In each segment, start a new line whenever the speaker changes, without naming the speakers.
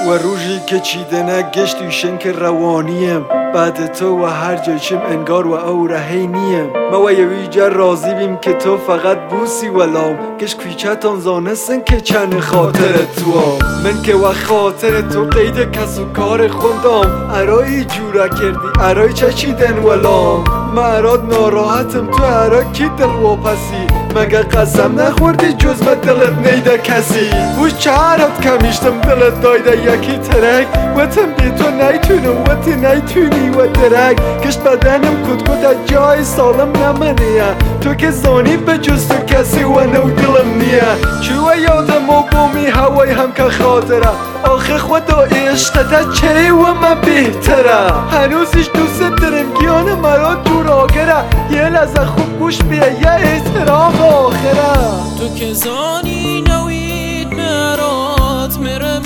و روزی که چیده نگشتیشن که روانیم بعد تو و هر جایشم انگار و او رهی نیم ما و یویجا راضی بیم که تو فقط بوسی ولام کش کویچتان زانستن که چند خاطر تو من که و خاطر تو قید کس و کار خوندم ارای جورا کردی ارای چچیدن ولام ما اراد ناراحتم تو ارای کی دل واپسی مگه قسم نخوردی جز به دلت نیده کسی وش چهرت کمیشتم دلت دایده یکی ترک و تم بی تو نیتونم و تی نیتونی و درک کشت بدنم کد از جای سالم نمنیه تو که زانی به جز تو کسی و نو دلم نیه چوه یادم و بومی هوای هم که خاطره آخه خدا عشقت چه و من بهتره هنوزش دوست دارم گیان مرا دور آگره یه لحظه خوب گوش بیه یه احترام آخره
تو که زانی نوید مرات میره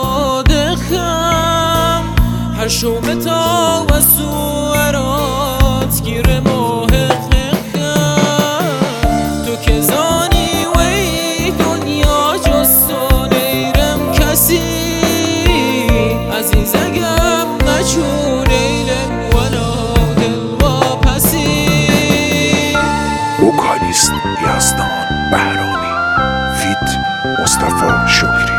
مادخم هر شومتا و سوارات گیره محققم تو که زانی وی دنیا جستو نیرم کسی عزیزگم نچون ایلم ولا دل واپسی
وکالیست یزدان بهرامی فیت مصطفی شکری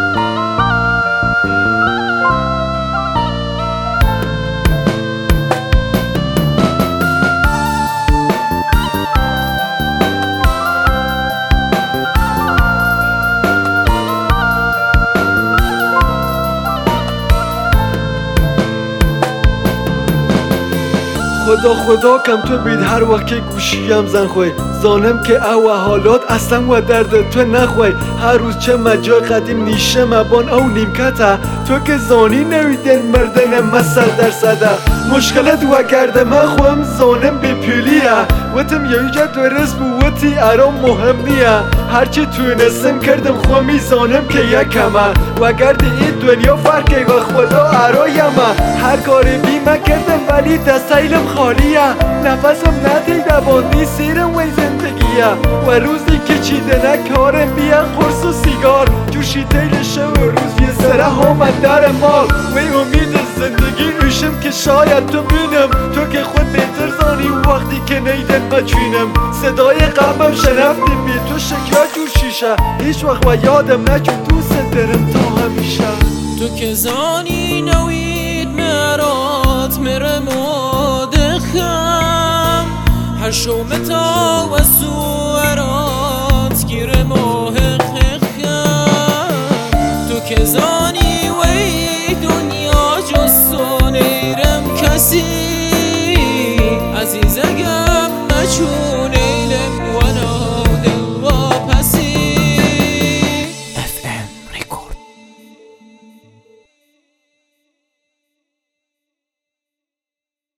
خدا کم تو بید هر وقت که گوشیم زن خوی زانم که او حالات اصلا و درد تو نخوی هر روز چه مجای قدیم نیشه مبان او نیمکته تو که زانی نویدن مردن مسل در صده مشکلت و گرده من خوام زانم بپیلیه و تم یویجا درست بوتی ارام مهم نیه هرچی تونستم کردم خوامی زانم که یکمه و گرد این دنیا فرقی و خدا ارایمه هر کاری بیمه کردم ولی دستایلم خالیه نفسم ندیده باندی سیرم وی زندگیه و روزی که چیده نکارم بیا قرص و سیگار جوشی تیل شو و روز یه سره همه در مال وی امید زندگی روشم که شاید تو بینم تو که خود بهتر زانی وقتی که نیدن بچینم صدای قلبم شنفتی بی تو شکر جور شیشه هیچ وقت و یادم نچون دوست دارم تا همیشه
تو که زانی نوید مرات میره مادخم هر شومتا و سوارات گیره